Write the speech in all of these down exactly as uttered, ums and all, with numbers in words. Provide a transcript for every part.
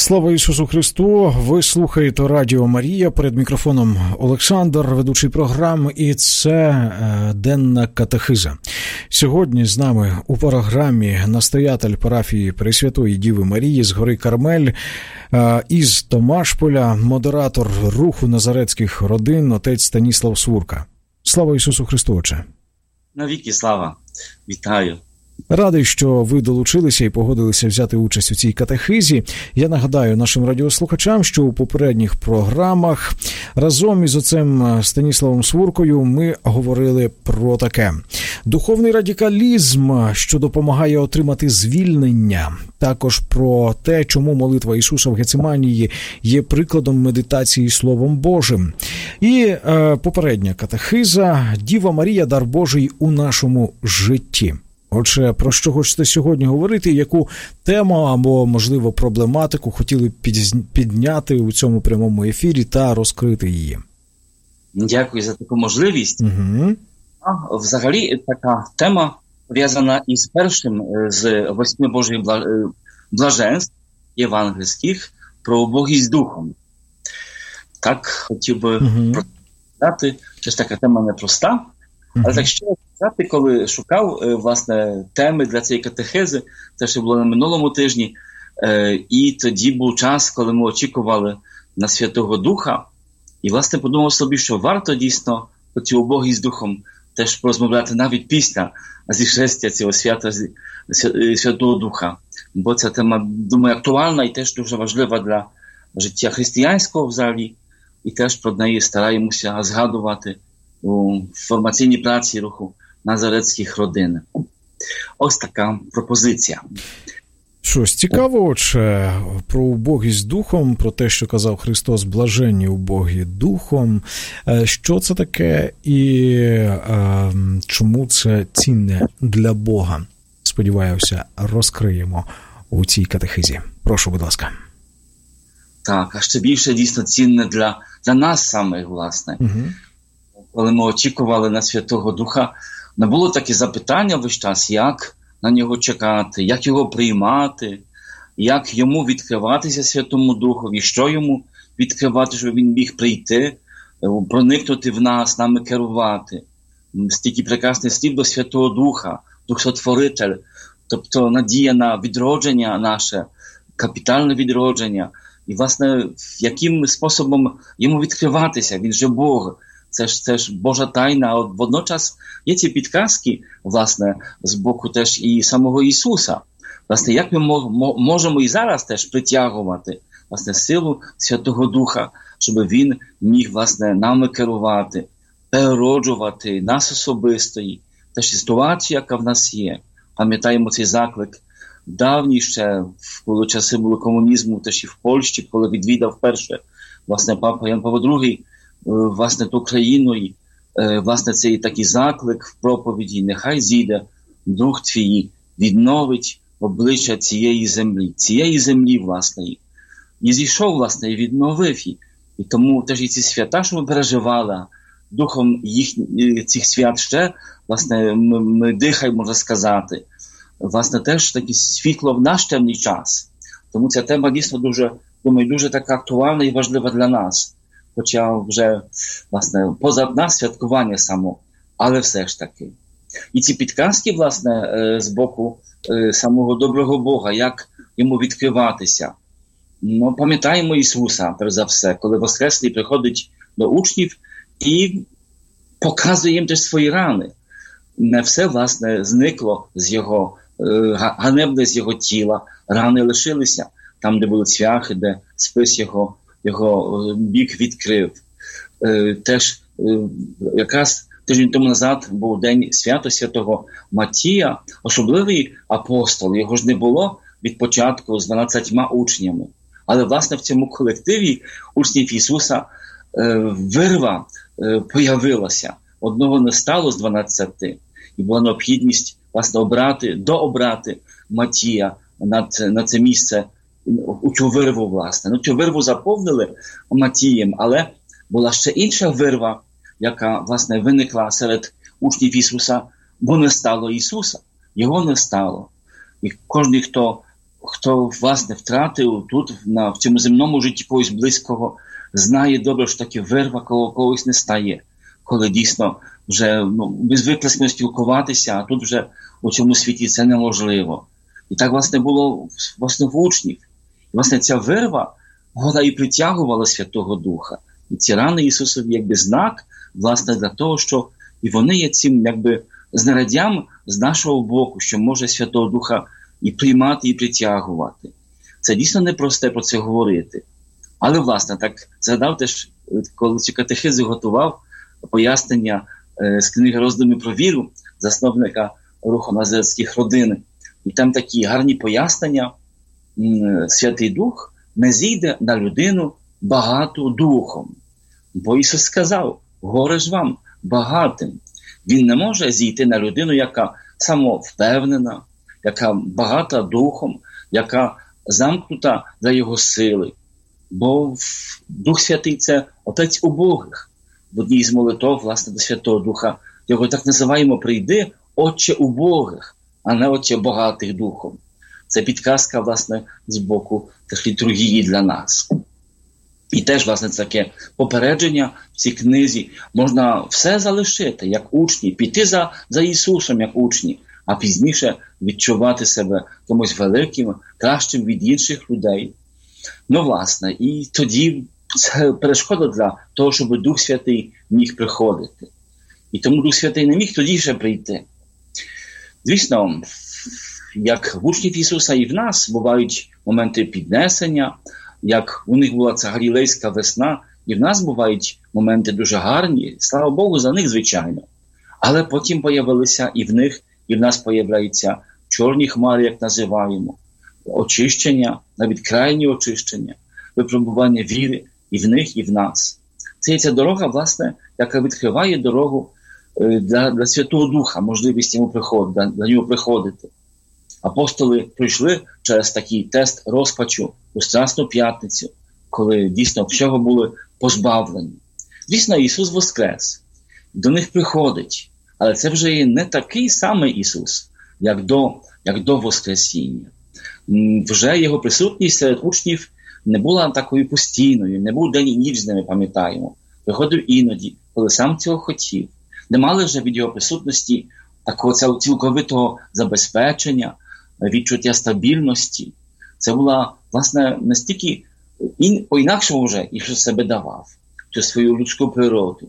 Слава Ісусу Христу! Ви слухаєте Радіо Марія. Перед мікрофоном Олександр, ведучий програми, і це е, денна катехиза. Сьогодні з нами у програмі настоятель парафії Пресвятої Діви Марії з гори Кармель е, із Томашполя, модератор руху назарецьких родин, отець Станіслав Свурка. Слава Ісусу Христу, отче! Навіки слава! Вітаю! Радий, що ви долучилися і погодилися взяти участь у цій катехизі. Я нагадаю нашим радіослухачам, що у попередніх програмах разом із отцем Станіславом Свуркою ми говорили про таке. Духовний радикалізм, що допомагає отримати звільнення. Також про те, чому молитва Ісуса в Гециманії є прикладом медитації Словом Божим. І е, попередня катехиза «Діва Марія – дар Божий у нашому житті». Отже, про що хочете сьогодні говорити, яку тему або, можливо, проблематику хотіли підняти у цьому прямому ефірі та розкрити її? Дякую за таку можливість. Угу. А, взагалі, така тема пов'язана із першим з восьми Божих блаженств євангельських про убогість духом. Так, хотів би угу. розповідати, що ж така тема непроста, але так що сказати, коли шукав, власне, теми для цієї катехези, це ще було на минулому тижні, і тоді був час, коли ми очікували на Святого Духа, і, власне, подумав собі, що варто дійсно про цю убогість духом теж порозмовляти навіть після зішестя цього свята Святого Духа, бо ця тема, думаю, актуальна і теж дуже важлива для життя християнського взагалі, і теж про неї стараємося згадувати у формаційній праці руху назарецьких родин. Ось така пропозиція. Щось цікаво, отже, про убогість духом, про те, що казав Христос, блаженні убогі духом. Що це таке і е, чому це цінне для Бога? Сподіваюся, розкриємо у цій катехизі. Прошу, будь ласка. Так, а ще більше дійсно цінне для, для нас самих, власне. Угу. Коли ми очікували на Святого Духа, не було таке запитання весь час, як на нього чекати, як його приймати, як йому відкриватися Святому Духові, що йому відкривати, щоб він міг прийти, проникнути в нас, нами керувати. Стільки прекрасних слів до Святого Духа, Дух Сотворитель, тобто надія на відродження наше, капітальне відродження. І, власне, яким способом йому відкриватися, він же Бог. Це ж, це ж Божа тайна, а водночас є ці підказки, власне, з боку теж і самого Ісуса. Власне, як ми можемо і зараз теж притягувати, власне, силу Святого Духа, щоб Він міг, власне, нами керувати, перероджувати нас особистої, теж ситуацію, яка в нас є. Пам'ятаємо цей заклик давній ще, коли часи були комунізму, теж і в Польщі, коли відвідав перше, власне, Папа Ян Павло другий, власне, ту країну, і, власне, цей такий заклик в проповіді, нехай зійде Дух Твій, відновить обличчя цієї землі, цієї землі, власне, і зійшов, власне, і відновив її. І тому теж і ці свята, що ми переживали, духом їх, цих свят ще, власне, ми, ми дихаємо, можна сказати, власне, теж таке світло в наш темний час. Тому ця тема дійсно дуже, думаю, дуже така актуальна і важлива для нас. Хоча вже, власне, поза нас святкування само, але все ж таки. І ці підказки, власне, з боку самого доброго Бога, як йому відкриватися. Ну, пам'ятаємо Ісуса, перш за все, коли Воскреслий приходить до учнів і показує їм теж свої рани. Не все, власне, зникло з його, ганебне з його тіла, рани лишилися, там, де були цвяхи, де спис його, його бік відкрив. Е, теж е, якраз тиждень тому назад був день свято святого Матія, особливий апостол. Його ж не було від початку з дванадцятьма учнями. Але, власне, в цьому колективі учнів Ісуса е, вирва е, появилася. Одного не стало з дванадцяти. І була необхідність, власне, обрати, дообрати Матія на, на це місце, у цю вирву, власне. Ну, цю вирву заповнили Матієм, але була ще інша вирва, яка, власне, виникла серед учнів Ісуса, бо не стало Ісуса. Його не стало. І кожен, хто хто, власне, втратив тут, на, в цьому земному житті когось близького, знає добре, що таке вирва, коли когось не стає. Коли дійсно вже ну, без виплесками спілкуватися, а тут вже у цьому світі це неможливо. І так, власне, було власне, в учнів. І, власне, ця вирва, вона і притягувала Святого Духа. І ці рани Ісусові якби знак, власне, для того, що і вони є цим якби знаряддям з нашого боку, що може Святого Духа і приймати, і притягувати. Це дійсно непросте про це говорити. Але, власне, так згадав теж, коли ці катехизи готував, пояснення е, з книги «Роздуми про віру» засновника руху Назарецьких родин. І там такі гарні пояснення. Святий Дух не зійде на людину багату духом. Бо Ісус сказав, горе ж вам багатим. Він не може зійти на людину, яка самовпевнена, яка багата духом, яка замкнута для його сили. Бо Дух Святий – це Отець убогих. В одній з молитов, власне, до Святого Духа, його так називаємо «Прийди, Отче убогих», а не Отче багатих духом. Це підказка, власне, з боку теж літургії для нас. І теж, власне, таке попередження в цій книзі. Можна все залишити, як учні, піти за, за Ісусом, як учні, а пізніше відчувати себе комусь великим, кращим від інших людей. Ну, власне, і тоді це перешкода для того, щоб Дух Святий міг приходити. І тому Дух Святий не міг тоді ще прийти. Звісно, як в учнів Ісуса і в нас бувають моменти піднесення, як у них була ця галілейська весна, і в нас бувають моменти дуже гарні, слава Богу, за них, звичайно. Але потім появилися і в них, і в нас появляються чорні хмари, як називаємо, очищення, навіть крайні очищення, випробування віри і в них, і в нас. Це є ця дорога, власне, яка відкриває дорогу для, для Святого Духа, можливість йому приходити, для, для нього приходити. Апостоли пройшли через такий тест розпачу у Страсну п'ятницю, коли дійсно всього були позбавлені. Звісно, Ісус воскрес, до них приходить, але це вже є не такий самий Ісус, як до, як до Воскресіння. Вже його присутність серед учнів не була такою постійною, не був день і ніч з ними, пам'ятаємо. Приходив іноді, коли сам цього хотів. Не мали вже від його присутності такого цього цілковитого забезпечення, відчуття стабільності. Це була, власне, настільки ін, по-інакшому вже Ісус себе давав, через свою людську природу.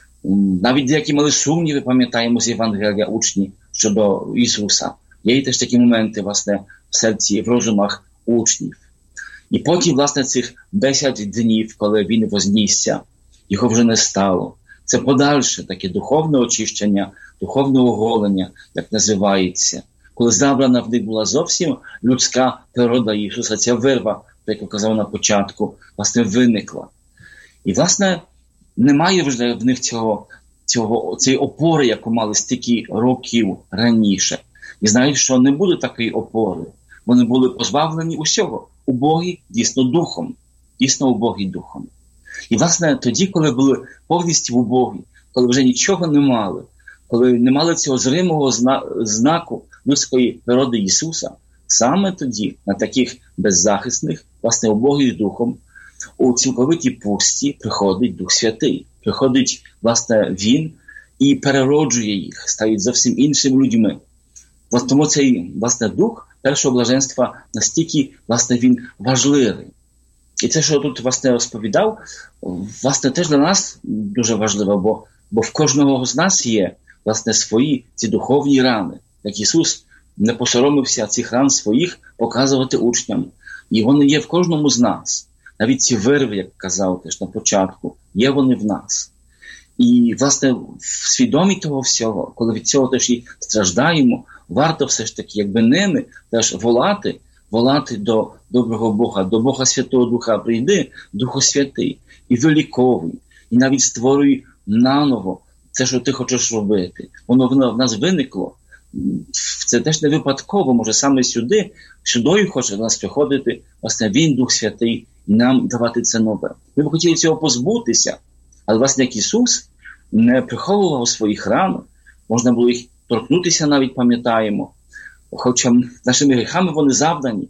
Навіть деякі мали сумніви, пам'ятаємо з Євангелія учні щодо Ісуса. Є і теж такі моменти, власне, в серці, в розумах учнів. І потім, власне, цих десять днів, коли він вознісся, його вже не стало. Це подальше таке духовне очищення, духовне оголення, як називається. Коли забрана в них була зовсім людська природа Ісуса, ця вирва, як я казав на початку, власне, виникла. І, власне, немає вже в них цього, цього, цієї опори, яку мали стільки років раніше. І знають, що не буде такої опори. Вони були позбавлені усього. Убогі дійсно духом. Дійсно убогі духом. І, власне, тоді, коли були повністю убогі, коли вже нічого не мали, коли не мали цього зримого зна- знаку людської природи Ісуса, саме тоді, на таких беззахисних, власне, убогих духом, у цілковитій пусті приходить Дух Святий. Приходить, власне, Він і перероджує їх, стають зовсім іншими людьми. Тому цей, власне, Дух першого блаженства настільки, власне, він важливий. І це, що тут, власне, розповідав, власне, теж для нас дуже важливо, бо, бо в кожного з нас є, власне, свої ці духовні рани. Як Ісус не посоромився цих ран своїх показувати учням. І вони є в кожному з нас. Навіть ці вирви, як казав теж на початку, є вони в нас. І, власне, в свідомі того всього, коли від цього теж і страждаємо, варто все ж таки, якби ними, теж волати, волати до доброго Бога, до Бога Святого Духа. Прийди, Духу Святий, і виліковуй, і навіть створюй наново це, що ти хочеш робити. Воно в нас виникло. Це теж не випадково, може саме сюди, сюдою хоче до нас приходити, власне, Він, Дух Святий, і нам давати це нове. Ми б хотіли цього позбутися, але, власне, як Ісус не приховував своїх ран, можна було їх торкнутися навіть, пам'ятаємо, хоча нашими гріхами вони завдані,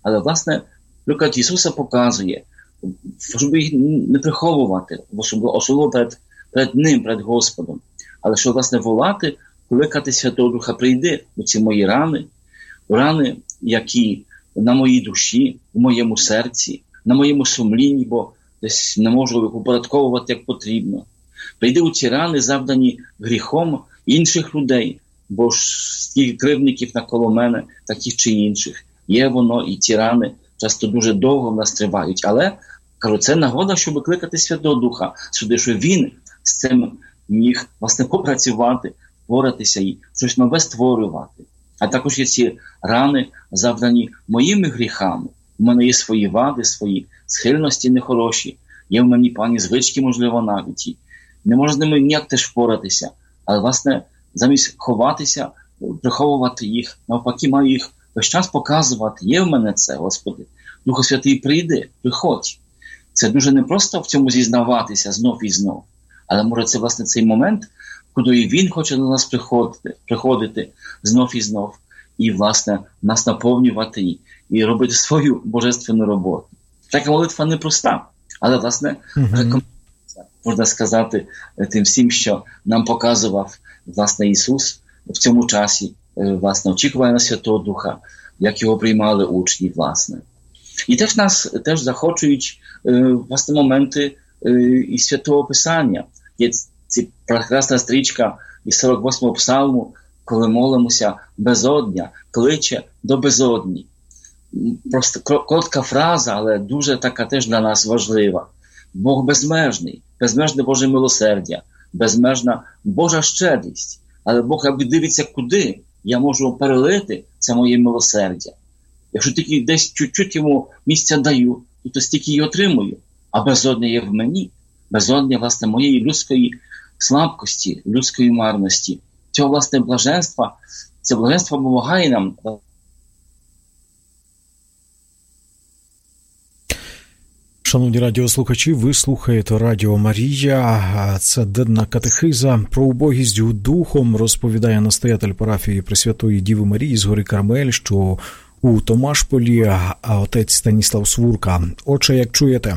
Але, власне, приклад Ісуса показує, щоб їх не приховувати, особливо перед, перед Ним, перед Господом. Але що, власне, волати, кликати Святого Духа, прийди у ці мої рани, рани, які на моїй душі, у моєму серці, на моєму сумлінні, бо десь не можу їх упорядковувати, як потрібно. Прийди у ці рани, завдані гріхом інших людей, бо ж стільки кривдників навколо мене, таких чи інших. Є воно, і ці рани часто дуже довго в нас тривають. Але, кажу, це нагода, щоб кликати Святого Духа сюди, що Він з цим міг, власне, попрацювати, впоратися і щось нове створювати. А також є ці рани, завдані моїми гріхами. У мене є свої вади, свої схильності нехороші. Є в мені певні звички, можливо, навіть. І не можу з ними ніяк теж впоратися. Але, власне, замість ховатися, приховувати їх, навпаки, маю їх весь час показувати. Є в мене це, Господи. Духу Святий, прийди, приходь. Це дуже непросто в цьому зізнаватися знов і знов. Але, може, це, власне, цей момент, коли і Він хоче до нас приходити, приходити знов і знов. І, власне, нас наповнювати і, і робити свою божественну роботу. Така молитва непроста. Але, власне, mm-hmm. можна сказати тим всім, що нам показував, власне, Ісус в цьому часі, власне, очікуває на Святого Духа, як його приймали учні, власне. І теж нас теж захочують, власне, моменти із Святого Писання. Є ці прекрасна стрічка із сорок восьмого псалму, коли молимося безодня, кличе до безодні. Просто коротка фраза, але дуже така теж для нас важлива. Бог безмежний, безмежне Боже милосердя, безмежна Божа щедрість. Але Бог, якби дивиться, куди я можу перелити це моє милосердя. Якщо тільки десь чуть-чуть йому місця даю, то стільки й отримую. А безодня є в мені. Безодня, власне, моєї людської слабкості, людської марності. Цього, власне, блаженства, це блаженство допомагає нам. Шановні радіослухачі, ви слухаєте Радіо Марія. Це денна катехиза про убогість духом, розповідає настоятель парафії Пресвятої Діви Марії з гори Кармель, що у Томашполі, а отець Станіслав Свурка. Отже, як чуєте?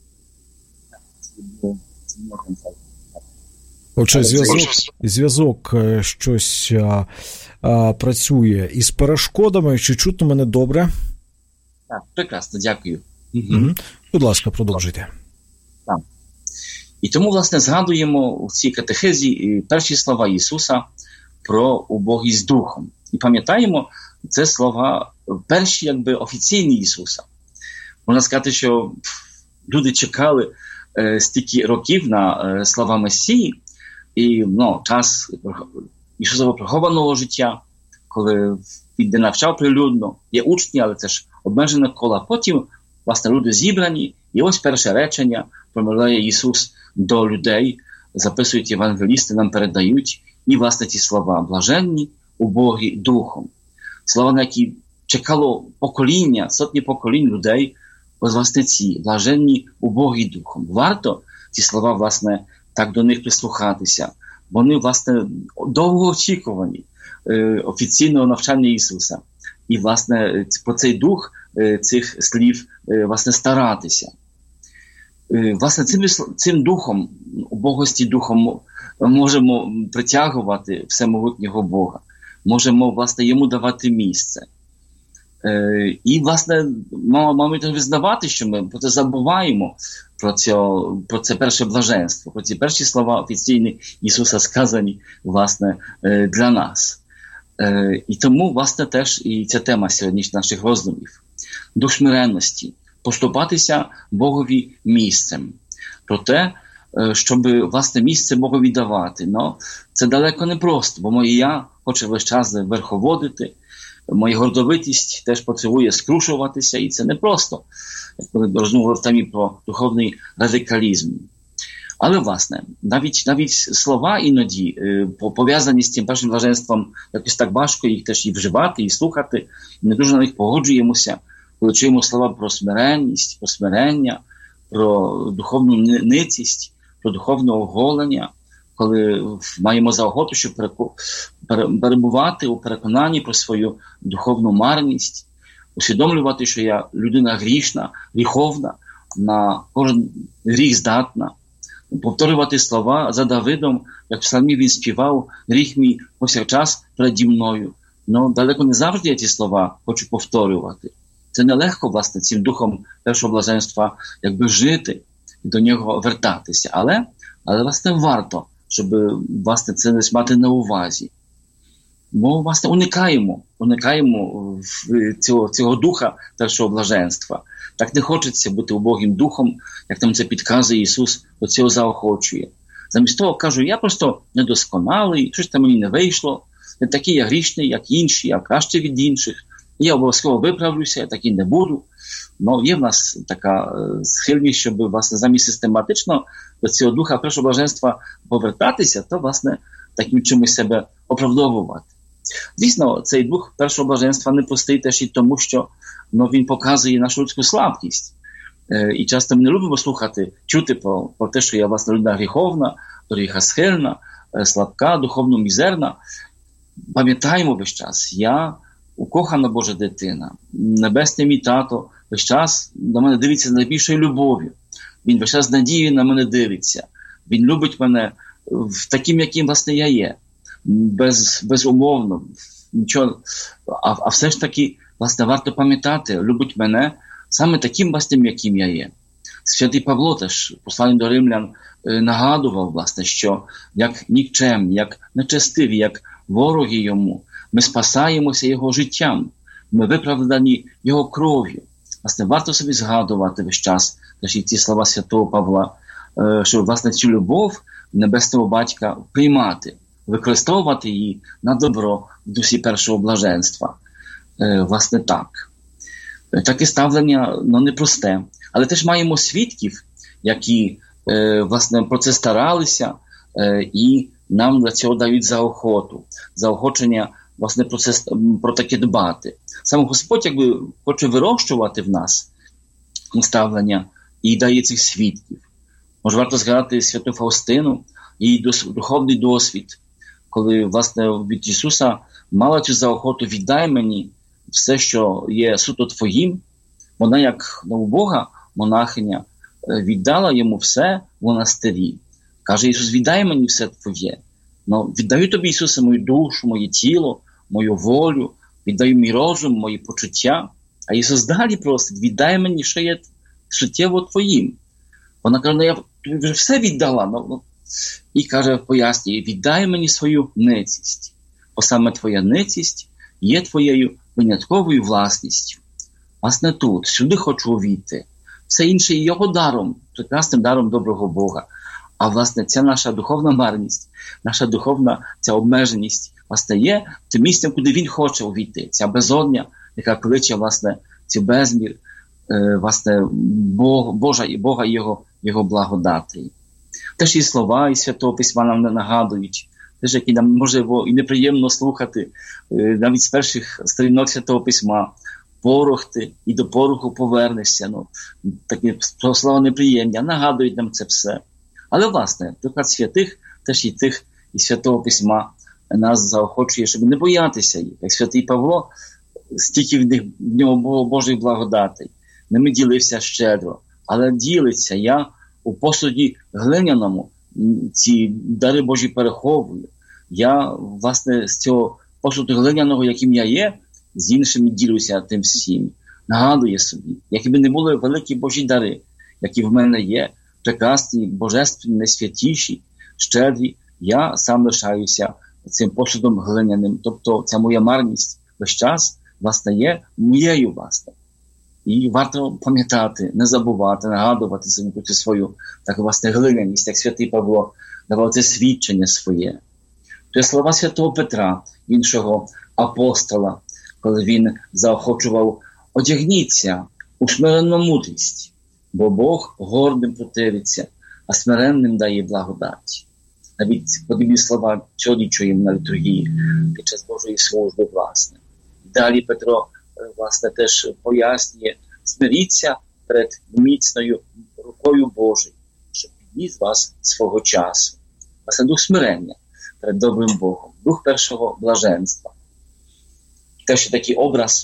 Отже, зв'язок, зв'язок щось а, а, працює із перешкодами. Чи чутно мене добре? Так, прекрасно, дякую. Угу. Будь ласка, продовжуйте. Так. І тому, власне, згадуємо у цій катехизі перші слова Ісуса про убогість духом. І пам'ятаємо, це слова перші, якби, офіційні Ісуса. Можна сказати, що люди чекали е, стільки років на е, слова Месії, і ну, час Ісусового прихованого життя, коли він не навчав прилюдно, є учні, але це ж обмежене коло. Потім, власне, люди зібрані, і ось перше речення промовляє Ісус до людей, записують євангелісти, нам передають, і, власне, ті слова «блаженні, убогі духом». Слова, на які чекало покоління, сотні поколінь людей, ось, власне, ці «блаженні, убогі духом». Варто ці слова, власне, так до них прислухатися. Вони, власне, довго очікувані е, офіційного навчання Ісуса. І, власне, про цей дух е, цих слів, е, власне, старатися. Е, власне, цим, цим духом, убогості духом, можемо притягувати всемогутнього Бога. Можемо, власне, йому давати місце. Е, і, власне, маємо теж визнавати, що ми про це забуваємо, про це, про це перше блаженство, про ці перші слова офіційні Ісуса сказані, власне, е, для нас. Е, і тому, власне, теж і ця тема сьогоднішніх наших роздумів. Дух смиренності, поступатися Богові місцем. Про те, щоб, власне, місце Богові давати. Но це далеко не просто, бо моє «я» хоче весь час верховодити, моя гордовитість теж потребує скрушуватися, і це не просто, як коли розмовляв там і про духовний радикалізм. Але, власне, навіть, навіть слова іноді, пов'язані з цим першим блаженством, якось так важко їх теж і вживати, і слухати, не дуже на них погоджуємося, коли чуємо слова про смиренність, про смирення, про духовну ницість, про духовне оголення, коли маємо за охоту, щоб перебувати у переконанні про свою духовну марність, усвідомлювати, що я людина грішна, гріховна, на кожен гріх здатна. Повторювати слова за Давидом, як в псалмі він співав, гріх мій повсякчас переді мною. Ну, далеко не завжди я ці слова хочу повторювати. Це нелегко, власне, цим духом першого блаженства якби жити і до нього вертатися. Але, але власне, варто, щоб, власне, це десь мати на увазі. Бо, власне, уникаємо, уникаємо цього, цього духа першого блаженства. Так не хочеться бути убогим духом, як нам це підказує Ісус, до цього заохочує. Замість того, кажу, я просто недосконалий, щось там мені не вийшло, не такий я грішний, як інші, я краще від інших. Я обов'язково виправлюся, я такий не буду. Ну, є в нас така схильність, щоб, власне, замість систематично до цього духа першого блаженства повертатися, то, власне, таким чимось себе оправдовувати. Дійсно, цей дух першого блаженства не простий теж і тому, що ну, він показує нашу людську слабкість. Е, і часто ми не любимо слухати, чути про, про те, що я, власне, людина гріховна, гріхосхильна, е, слабка, духовно мізерна. Пам'ятаємо весь час, я укохана Божа дитина, небесний мій тато весь час на мене дивиться з найбільшою любов'ю. Він весь час з надією на мене дивиться. Він любить мене в таким, яким, власне, я є. Без, безумовно. Нічого. А, а все ж таки, власне, варто пам'ятати, любить мене саме таким, власне, яким я є. Святий Павло теж, посланням до римлян, нагадував, власне, що як нікчемні, як нечестиві, як вороги йому, ми спасаємося його життям, ми виправдані його кров'ю. Власне, варто собі згадувати весь час, теж і ці слова святого Павла, що, власне, цю любов Небесного Батька приймати, використовувати її на добро в дусі першого блаженства. Е, власне, так. Таке ставлення, ну, непросте. Але теж маємо свідків, які, е, власне, про це старалися е, і нам для цього дають заохоту. Заохочення, власне, про, це, про таке дбати. Сам Господь, якби, хоче вирощувати в нас ставлення і дає цих свідків. Може, варто згадати святу Фаустину, її духовний досвід, коли, власне, від Ісуса мала цю заохоту: віддай мені все, що є суто твоїм. Вона, як ну, Бога, монахиня, віддала йому все в монастирі. Каже Ісус: віддай мені все твоє. Ну, віддаю тобі, Ісусе, мою душу, моє тіло, мою волю, віддаю мій розум, мої почуття. А Ісус далі просить: віддай мені, що є суттєво твоїм. Вона каже: ну, я тобі вже все віддала. Ну, і каже, пояснює: віддай мені свою ницість, бо саме твоя ницість є твоєю винятковою власністю. Власне, тут, сюди хочу увійти. Все інше є його даром, прекрасним даром доброго Бога. А, власне, ця наша духовна марність, наша духовна ця обмеженість, власне, є тим місцем, куди він хоче увійти. Ця безодня, яка кличе, власне, цю безмір, е, власне, Бог, Божа і Бога і його, його благодати. Теж і слова із Святого Письма нам не нагадують, теж які нам, можливо, і неприємно слухати, навіть з перших сторінок Святого Письма: порох ти, і до пороху повернешся. Ну, такі слова неприємні, а нагадують нам це все. Але, власне, приклад святих, теж і тих із Святого Письма нас заохочує, щоб не боятися їх. Як святий Павло, стільки в, них, в нього було Божих благодатей. Ними ділився щедро, але ділиться: я у посуді глиняному ці дари Божі переховую. Я, власне, з цього посуду глиняного, яким я є, з іншими ділюся тим всім. Нагадує собі, якби не були великі Божі дари, які в мене є, прекрасні, божественні, найсвятіші, щедрі, я сам лишаюся цим посудом глиняним. Тобто ця моя марність весь час, власне, є моєю, власне. І варто пам'ятати, не забувати, нагадувати собі про свою так, власне, глиняність, як святий Павло давав це свідчення своє. Це слова святого Петра, іншого апостола, коли він заохочував: одягніться у смиренну мудрість, бо Бог гордим противиться, а смиренним дає благодать. Навіть подібні слова сьогодні чуємо на літургії під час Божої служби, власне. Далі Петро, власне, теж пояснює: смиріться перед міцною рукою Божою, щоб підніс вас свого часу. Власне, дух смирення перед добрим Богом, дух першого блаженства. Теж такий образ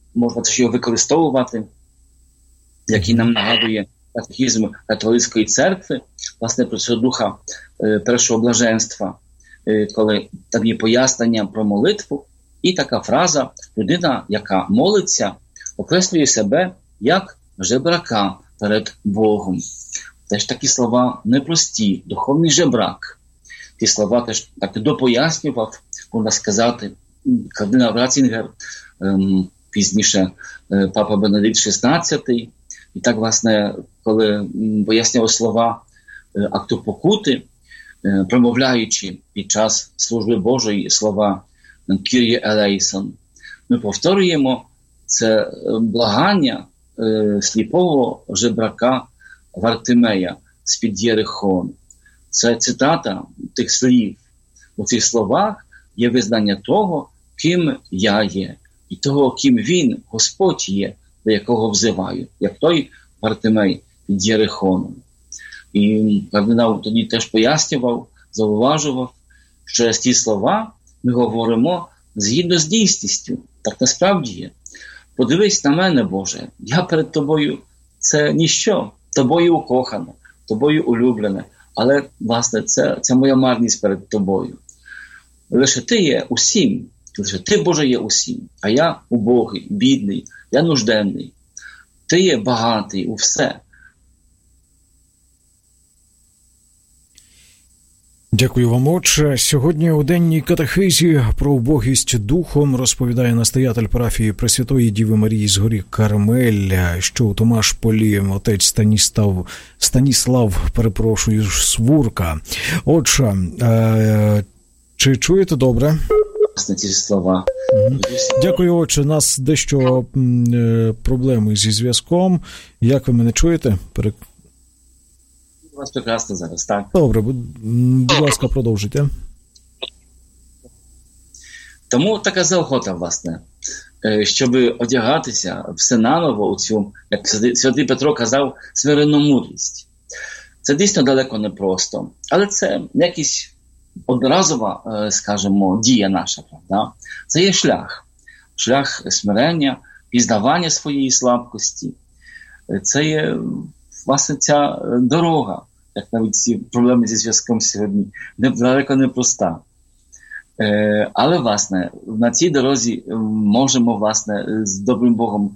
можна теж його використовувати, який нам нагадує катехізм католицької церкви, власне, про цього духа е, першого блаженства, е, коли там є пояснення про молитву, і така фраза: людина, яка молиться, окреслює себе як жебрака перед Богом. Теж такі слова непрості, духовний жебрак. Ті слова теж так допояснював, можна сказати, кардинал Ратцінгер, ем, пізніше е, папа Бенедикт шістнадцятий. І так, власне, коли м, пояснював слова е, акту покути, е, промовляючи під час служби Божої слова «Кір'є елейсон», ми повторюємо це е, благання е, сліпого жебрака Вартимея з-під Єрихону. Це цитата тих слів. У цих словах є визнання того, ким я є, і того, ким він, Господь є, до якого взиваю, як той Вартимей під Єрихоном. І кардинал тоді теж пояснював, зауважував, що через ті слова ми говоримо згідно з дійсністю. Так насправді є. Подивись на мене, Боже, я перед тобою – це ніщо, тобою укохане, тобою улюблене, але, власне, це, це моя марність перед тобою. Лише ти є усім, лише ти, Боже, є усім, а я убогий, бідний, я нужденний. Ти є багатий у все. Дякую вам, отче. Сьогодні у денній катехизі про убогість духом розповідає настоятель парафії Пресвятої Діви Марії з горі Кармель, що у Томашполі, отець Станіслав, Станіслав, перепрошую, Свурка. Отже, е, чи чуєте добре? Ці слова. Угу. Дякую, отче. У нас дещо е, проблеми зі зв'язком. Як ви мене чуєте? Перек... У вас прекрасно зараз, так? Добре, будь, будь ласка, продовжуйте. Тому така заохота, власне, щоб одягатися все наново у цю, як святий Петро казав, смиренну мудрість. Це дійсно далеко не просто, але це якась одноразова, скажімо, дія наша, правда? Це є шлях. Шлях смирення, пізнавання своєї слабкості. Це є, власне, ця дорога, як навіть ці проблеми зі зв'язком сьогодні, далеко не проста. Е, але, власне, на цій дорозі можемо, власне, з добрим Богом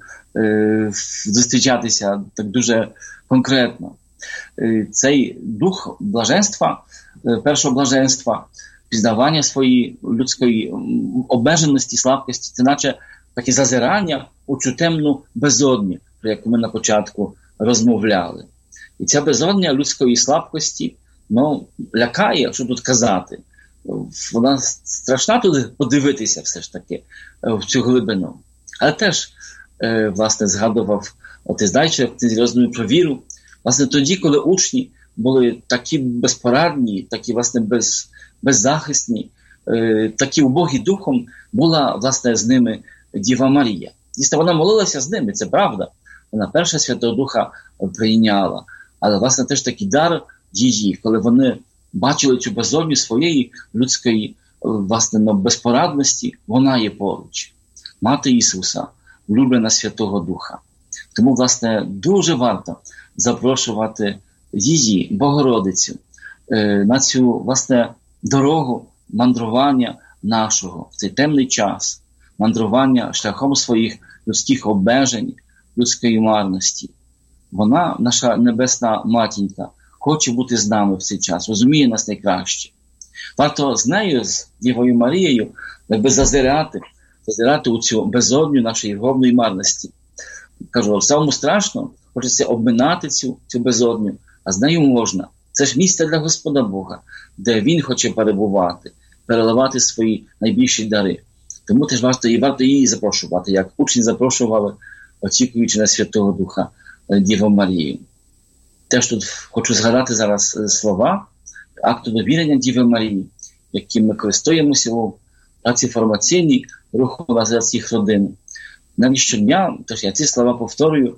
е, зустрічатися так дуже конкретно. Е, цей дух блаженства, е, першого блаженства, пізнавання своєї людської обмеженості, слабкості, це наче таке зазирання у цю темну безодню, про яку ми на початку розмовляли. І ця безодня людської слабкості, ну, лякає, що тут казати. Вона страшна туди подивитися все ж таки в цю глибину. Але теж, е, власне, згадував отець Дайчев в цій роздумі про віру. Власне, тоді, коли учні були такі безпорадні, такі, власне, без, беззахисні, е, такі убогі духом, була, власне, з ними Діва Марія. Дійсно, вона молилася з ними, це правда. Вона перша Святого Духа прийняла. Але, власне, теж такий дар її, коли вони бачили цю безодню своєї людської, власне, безпорадності, вона є поруч. Мати Ісуса, улюблена Святого Духа. Тому, власне, дуже варто запрошувати її, Богородицю, на цю, власне, дорогу мандрування нашого в цей темний час, мандрування шляхом своїх людських обмежень, людської марності. Вона, наша небесна матінка, хоче бути з нами в цей час, розуміє нас найкраще. Варто з нею, з Дівою Марією, якби зазирати, зазирати у цю безодню нашої гробної марності. Кажу, самому страшно, хочеться обминати цю, цю безодню, а з нею можна. Це ж місце для Господа Бога, де Він хоче перебувати, переливати свої найбільші дари. Тому теж варто, і варто її запрошувати, як учні запрошували, очікуючи на Святого Духа Діву Марію. Теж тут хочу згадати зараз слова акту довірення Діви Марії, яким ми користуємося у праці формаційній руху лазерських родин. Навіть щодня, тож я ці слова повторюю,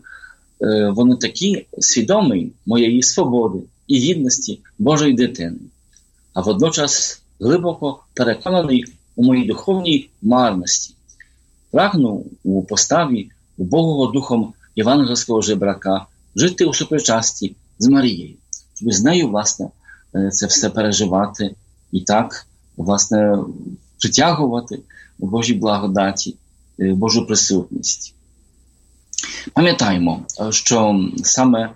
вони такі свідомі моєї свободи і гідності Божої дитини, а водночас глибоко переконаний у моїй духовній марності. прагнув у поставі убогого духом євангельського жебрака жити у супричасті з Марією, щоб з нею, власне, це все переживати і так, власне, притягувати Божі благодаті, Божу присутність. Пам'ятаємо, що саме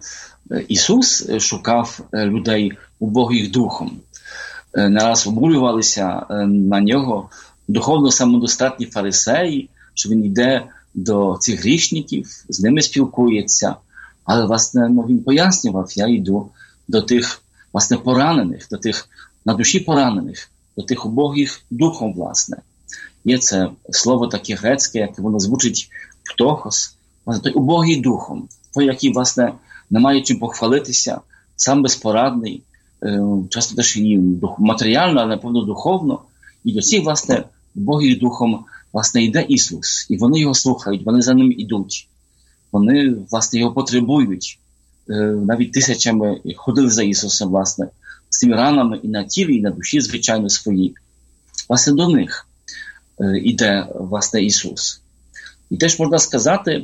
Ісус шукав людей убогих духом. Не раз обурювалися на нього духовно самодостатні фарисеї, що він йде до цих грішників, з ними спілкується. Але, власне, ну, він пояснював, я йду до тих, власне, поранених, до тих на душі поранених, до тих убогих духом, власне. Є це слово таке грецьке, яке воно звучить «птохос», власне, той убогий духом, той, який, власне, не має чим похвалитися, сам безпорадний, часто теж і матеріально, але, напевно, духовно. І до цих, власне, убогих духом, власне, йде Ісус. І вони його слухають, вони за ним ідуть. Вони, власне, його потребують. Навіть тисячами ходили за Ісусом, власне, з цими ранами і на тілі, і на душі, звичайно, свої. Власне, до них іде, власне, Ісус. І теж можна сказати,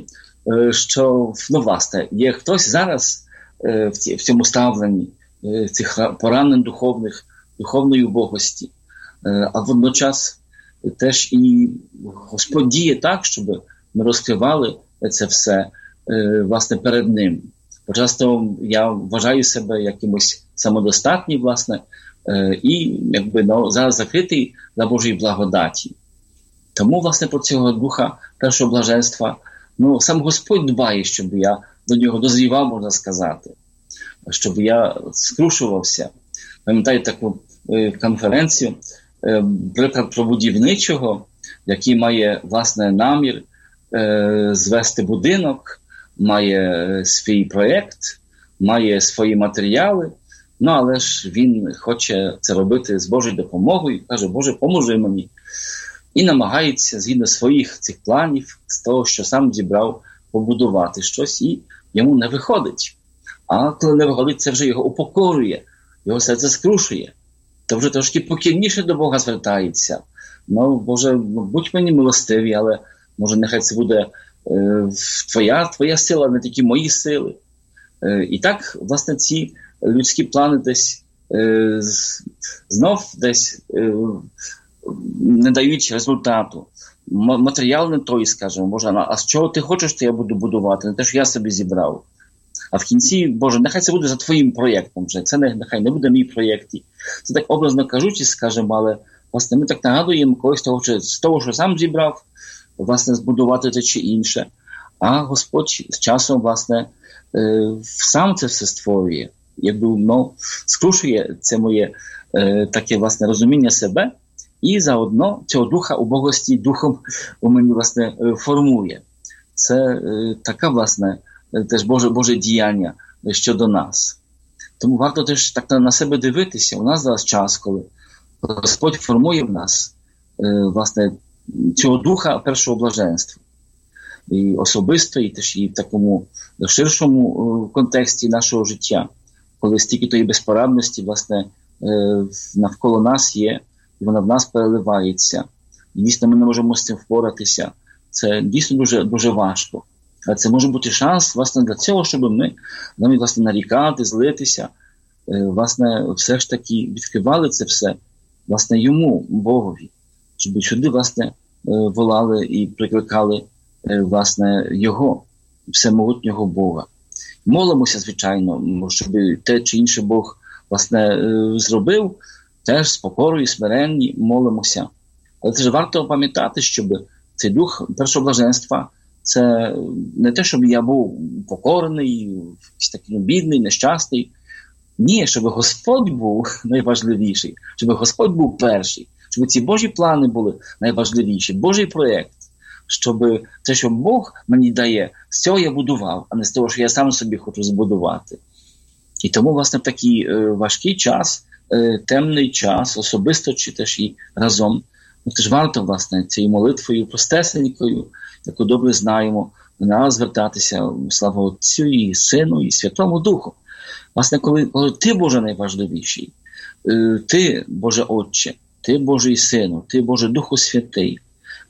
що, ну, власне, є хтось зараз в цьому ставленні цих поранень духовних, духовної убогості, а водночас теж і Господь діє так, щоб ми розкривали це все, власне, перед Ним. Бо часто я вважаю себе якимось самодостатнім, власне, і якби, ну, зараз закритий для Божої благодаті. Тому, власне, про цього духа першого блаженства, ну, сам Господь дбає, щоб я до нього дозрівав, можна сказати, щоб я скрушувався. Пам'ятаю таку е, конференцію, е, приклад про будівничого, який має, власне, намір е, звести будинок, має свій проєкт, має свої матеріали, ну, але ж він хоче це робити з Божою допомогою, каже, Боже, поможи мені. І намагається, згідно своїх цих планів, з того, що сам зібрав, побудувати щось, і йому не виходить. А коли не виходить, це вже його упокорює, його серце скрушує. То вже трошки покірніше до Бога звертається. Ну, Боже, будь мені милостиві, але, може, нехай це буде е, твоя, твоя сила, не тільки мої сили. Е, і так, власне, ці людські плани десь е, знов десь е, не дають результату. Матеріал не той, скажімо, Боже, а з чого ти хочеш, то я буду будувати, не те, що я собі зібрав. А в кінці, Боже, нехай це буде за твоїм проєктом вже, це не, нехай не буде мій проєкт. Це так образно кажучи, скажімо, але, власне, ми так нагадуємо когось того, що, з того, що сам зібрав, власне, збудувати те чи інше. А Господь з часом, власне, е, сам це все створює. Якби, ну, скрушує це моє е, таке, власне, розуміння себе, і заодно цього духа убогості духом у мені, власне, формує. Це е, така, власне, теж Боже, Боже діяння щодо нас. Тому варто теж так на себе дивитися. У нас зараз час, коли Господь формує в нас, е, власне, цього духа першого блаженства. І особисто, і теж і в такому ширшому контексті нашого життя, коли стільки тої безпорадності, власне, е, навколо нас є, і вона в нас переливається. І дійсно ми не можемо з цим впоратися. Це дійсно дуже, дуже важко. Але це може бути шанс, власне, для цього, щоб ми, нам, власне, нарікати, злитися, власне, все ж таки відкривали це все, власне, йому, Богові, щоб сюди, власне, волали і прикликали, власне, його, всемогутнього Бога. Молимося, звичайно, щоб те чи інше Бог, власне, зробив, теж з покорою, смиренні молимося. Але це ж варто пам'ятати, щоб цей дух першого блаженства, це не те, щоб я був покорений, якийсь такий бідний, нещасний. Ні, щоб Господь був найважливіший, щоб Господь був перший, щоб ці Божі плани були найважливіші, Божий проєкт, щоб те, що Бог мені дає, з цього я будував, а не з того, що я сам собі хочу збудувати. І тому, власне, в такий е, важкий час, е, темний час, особисто чи теж і разом, ну, теж варто, власне, цією молитвою простесенькою, яку добре знаємо, на нас звертатися, слава Отцю і Сину і Святому Духу. Власне, коли, коли ти, Боже, найважливіший, ти, Боже Отче, ти, Божий Сину, ти, Боже Духу Святий,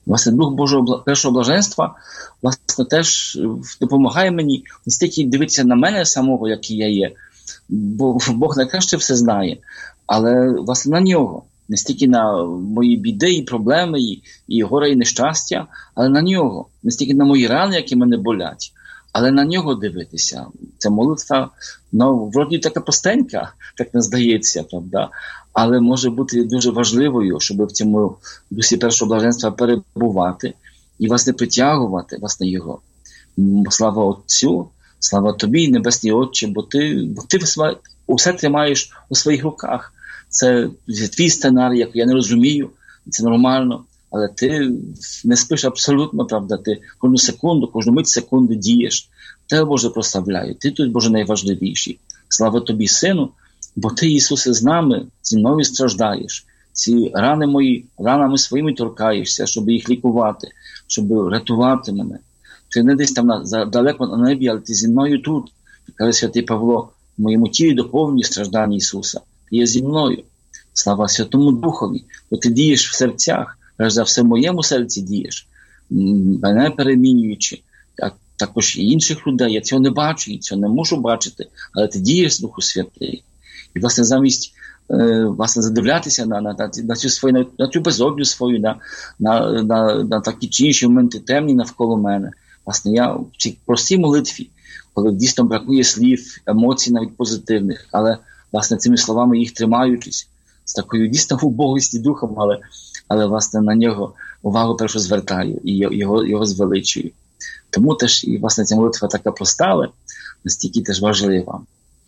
Власне, дух Божого першого блаженства, власне, теж допомагає мені не стільки дивитися на мене самого, який я є, бо Бог найкраще все знає, але, власне, на нього. Не стільки на мої біди і проблеми, і, і горе, і нещастя, але на нього. Не стільки на мої рани, які мене болять, але на нього дивитися. Ця молитва, ну, вроді така простенька, так не здається, правда? Але може бути дуже важливою, щоб в цьому дусі першого блаженства перебувати і, власне, притягувати, власне, його. Слава Отцю, слава тобі, Небесний Отче, бо ти, бо ти усе тримаєш у своїх руках. Це твій сценарій, який я не розумію, це нормально, але ти не спиш абсолютно, правда, ти кожну секунду, кожну мить секунди дієш. Тебе, Боже, прославляю, ти тут, Боже, найважливіший. Слава тобі, Сину, бо ти, Ісусе, з нами, зі мною страждаєш. Ці рани мої, ранами своїми торкаєшся, щоб їх лікувати, щоб рятувати мене. Ти не десь там на, далеко на небі, але ти зі мною тут. Каже святий Павло, в моєму тілі доповнює страждання Ісуса. Ти є зі мною. Слава Святому Духові, бо ти дієш в серцях, перш за все в моєму серці дієш, мене перемінюючи, а також і інших людей. Я цього не бачу, і цього не можу бачити, але ти дієш, Духу Святий. І, власне, замість е, власне, задивлятися на, на, на, на, цю свою, на, на цю безодню свою, на, на, на, на такі чи інші моменти темні навколо мене, власне, я в цій простій молитві, коли дійсно бракує слів, емоцій навіть позитивних, але, власне, цими словами їх тримаючись, з такою дійсно убогості духом, але, але, власне, на нього увагу першу звертаю і його, його звеличую. Тому теж, і, власне, ця молитва така проста, але настільки теж важлива.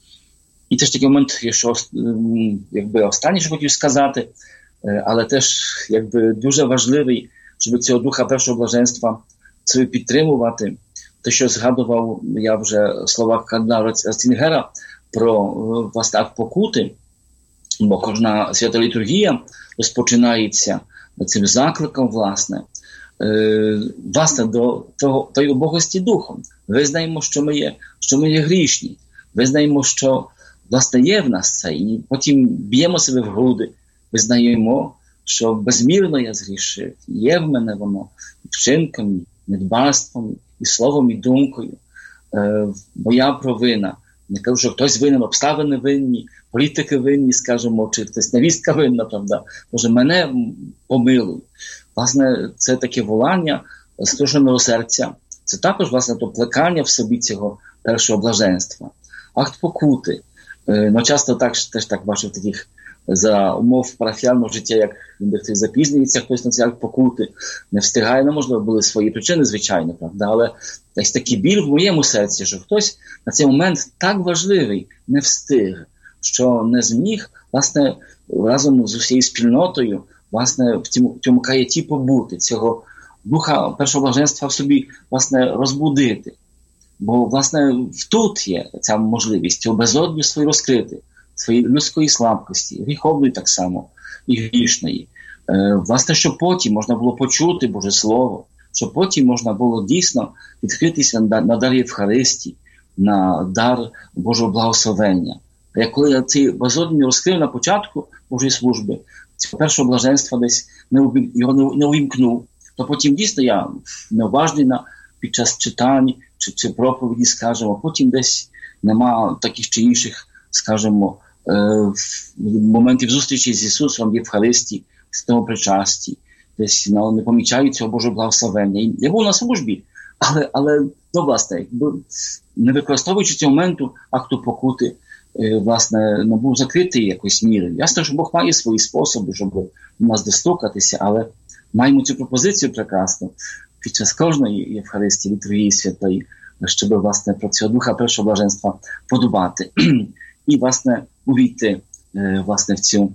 І теж такий момент, що, якби, останній, що хотів сказати, але теж, якби, дуже важливий, щоб цього духа першого блаженства собі підтримувати. Те, що згадував я вже слова кардинала Ратцінгера про, власне, акт покути, бо кожна свята літургія розпочинається цим закликом, власне, е, власне, до того, тої убогості духом. Визнаємо, що ми є, що ми є грішні. Визнаємо, що, власне, є в нас це. І потім б'ємо себе в груди. Визнаємо, що безмірно я згрішив. Є в мене воно і вчинком, і недбальством, і словом, і думкою. Е, моя провина. Не кажу, що хтось винен, обставини винні, політики винні, скажімо, чи хтось невістка винна, правда. Може, мене помилуй. Власне, це таке волання стуженого серця. Це також, власне, то плекання в собі цього першого блаженства. Акт покути. Ну, часто так, теж так бачив таких за умов парафіального життя, як ніби хтось запізнюється, хтось на цей акт покути, не встигає. Ну, можливо, були свої причини, звичайно, правда, але десь такий біль в моєму серці, що хтось на цей момент так важливий не встиг, що не зміг, власне, разом з усією спільнотою, власне, в цьому, в цьому каяті побути, цього духа першого блаженства в собі, власне, розбудити. Бо, власне, тут є ця можливість цього безодню свої розкрити, своєї людської слабкості, гріховної так само, і грішної. Е, власне, що потім можна було почути Боже Слово, що потім можна було дійсно відкритися на, на дар Євхаристії, на дар Божого благословення. А як коли я цей безодню розкрив на початку Божої служби, цього першого блаженства десь не увім, його не, не увімкнув, то потім дійсно я неуважний на, під час читань чи, чи проповіді, скажімо, потім десь нема таких чи інших, скажімо, е, моментів зустрічі з Ісусом в Євхаристії, в тому причасті, десь ну, не помічаю цього Божого благословення. І я був на службі, але, але ну, власне, не використовуючи цього моменту акту покути, е, власне, ну, був закритий якоюсь мірою. Ясно, що Бог має свої способи, щоб до нас достукатися, але маємо цю пропозицію прекрасну під час кожної Євхаристії, літургії святої, щоб, власне, про цього духа першого блаженства подобати. І, власне, увійти, власне, в цю,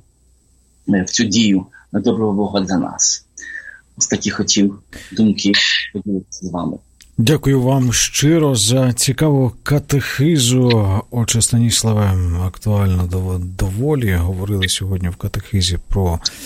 в цю дію доброго Бога для нас. Ось такі хотів думки поділитися з вами. Дякую вам щиро за цікаву катехизу. Отче Станіславе, актуально доволі. Говорили сьогодні в катехизі про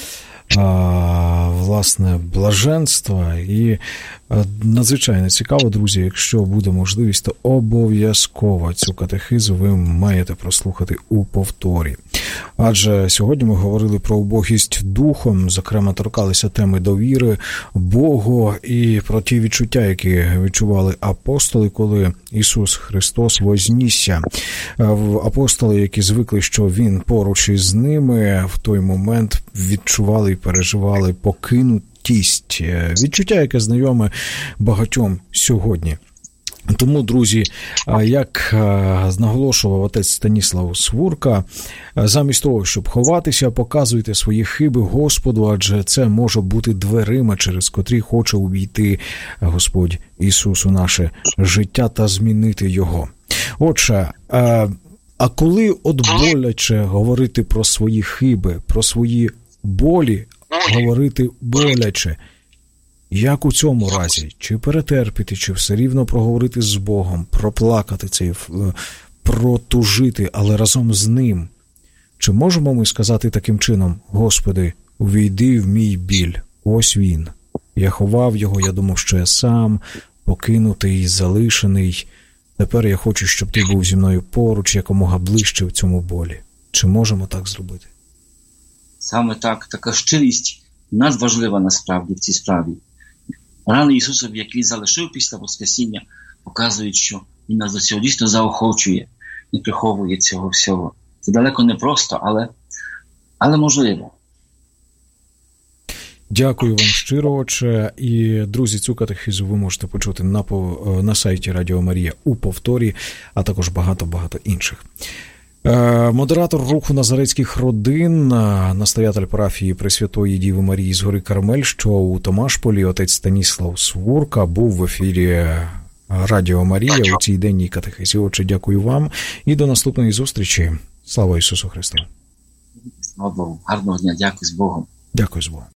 а, власне, блаженства. І надзвичайно цікаво, друзі, якщо буде можливість, то обов'язково цю катехизу ви маєте прослухати у повторі. Адже сьогодні ми говорили про убогість духом, зокрема торкалися теми довіри Богу і про ті відчуття, які відчували апостоли, коли Ісус Христос вознісся. Апостоли, які звикли, що Він поруч із ними, в той момент відчували і переживали покинутість. Відчуття, яке знайоме багатьом сьогодні. Тому, друзі, як наголошував отець Станіслав Свурка, замість того, щоб ховатися, показуйте свої хиби Господу, адже це може бути дверима, через котрі хоче увійти Господь Ісус у наше життя та змінити його. Отже, а коли от боляче говорити про свої хиби, про свої болі, говорити боляче, як у цьому разі? Чи перетерпіти, чи все рівно проговорити з Богом, проплакати цей, протужити, але разом з Ним? Чи можемо ми сказати таким чином: Господи, увійди в мій біль, ось він. Я ховав його, я думав, що я сам, покинутий, залишений. Тепер я хочу, щоб ти був зі мною поруч, якомога ближче в цьому болі. Чи можемо так зробити? Саме так, така щирість надважлива насправді в цій справі. Рани Ісусові, які Він залишив після Воскресіння, показують, що Він нас до цього дійсно заохочує, не приховує цього всього. Це далеко не просто, але, але можливо. Дякую вам щиро, отче. І, друзі, цю катехизу ви можете почути на, на сайті Радіо Марія у повторі, а також багато-багато інших. Модератор руху Назарецьких родин, настоятель парафії Пресвятої Діви Марії з гори Кармель, що у Томашполі, отець Станіслав Свурка, був в ефірі Радіо Марія у цій денній катехизі. Отже, дякую вам і до наступної зустрічі. Слава Ісусу Христу! Слава Богу! Гарного дня! Дякую, з Богом! Дякую, з Богом!